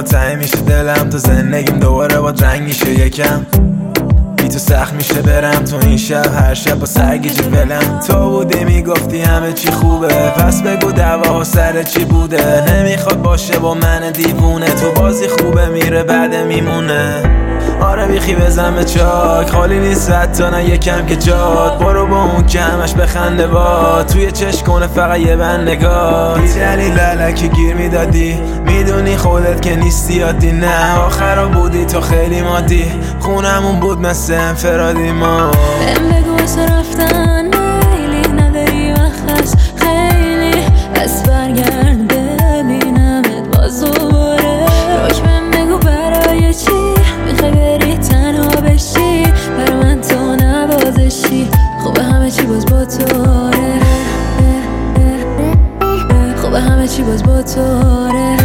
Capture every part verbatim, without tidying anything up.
تنگ میشه دلم، تو زندگیم دوباره با رنگ میشه یکم. بی تو سخت میشه برم تو این شب، هر شب با سرگیجه ولم. تو بودی میگفتی همه چی خوبه، پس بگو دعوا سر چی بوده. نمیخواد باشه با من دیوونه، تو بازی خوبه میره بعد میمونه. آره بیخی بزن به چاک، خالی نیست حتی نه یکم که جاد. برو با اون که همش بخنده با، توی چشم کنه فقط یه بند نگاه. بی دلیل لالکی گیر میدادی، میدونی خودت که نیستی عادی. نه آخرا بودی تو خیلی مادی، خونمون بود مثل انفرادی ما. بهم بگو واسه رفتن میلی نداری وقت خیلی، پس برگرد ببینمت باز دوباره. روش بهم بگو برای چی میخوای بری تنها بشی، برا من تو نوازشی. خوبه همه چی باز با توره، خوبه همه چی باز با توره،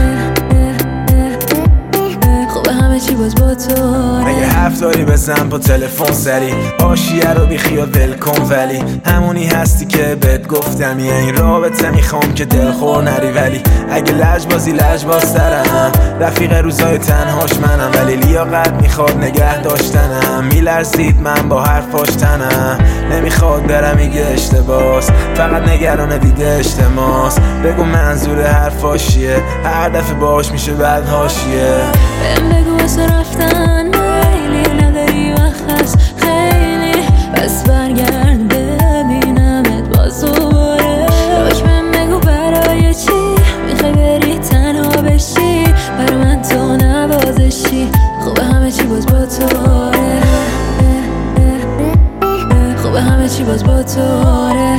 خوبه همه چی باز با توره. مگه حرف داری بزن با تلفن سری، آشیه رو بی خیال ول کن. ولی همونی هستی که بهت گفتم، یه این رابطه میخوام که دلخور نری. ولی اگه لجبازی لجبازترم، رفیق روزای تنهاش منم. ولی لیاقت میخواد نگه داشتنم، میلرزید من با حرفاش تنم. نمیخواد برم میگه اشتباس، فقط نگران دیده اجتماس. بگو منظور حرفاش چیه، هر دفعه باش میشه بعد حاشیه. بهم بگو واسه رفتن میلی نداری وقت خیلی، پس برگرد ببینمت باز دوباره. روش بهم بگو برای چی میخوای بری تنها بشی، برا من تو نوازشی. خوبه همه چی باز با توره، خوبه همه چی باز با توره،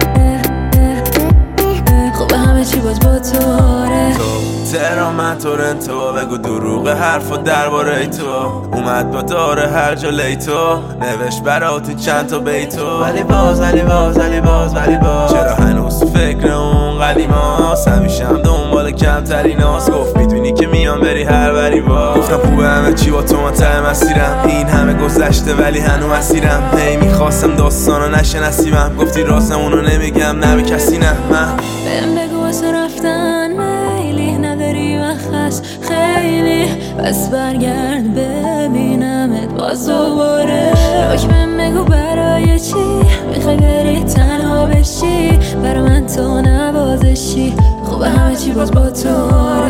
خوبه همه چی باز با توره. تهران تورنتو، بگو دروغ حرف و درباره تو. اومد با داره هر جا لیتو، نوشت براتی چند تا بیتو. ولی باز ولی باز ولی باز ولی باز چرا هنوز تو فکر اون قدیماست؟ همیشم دنبال کمتریناست. گفت میدونی که میام بری هر بری با. گفتم خوبه همه چی با تو ما ته مسیرم، این همه گذشته ولی هنو مسیرم. هی میخواستم داستانو نشه نصیبم، گفتی راستمونو نمیگم نه به کسی نه. من بهم بگو واسه رفتن میلی نداری وقت خیلی، پس برگرد ببینمت باز دوباره. روش بهم بگو برای چی میخوای بری تنها بشی، برا من تو نوازشی. خوبه همه چی باز با تو.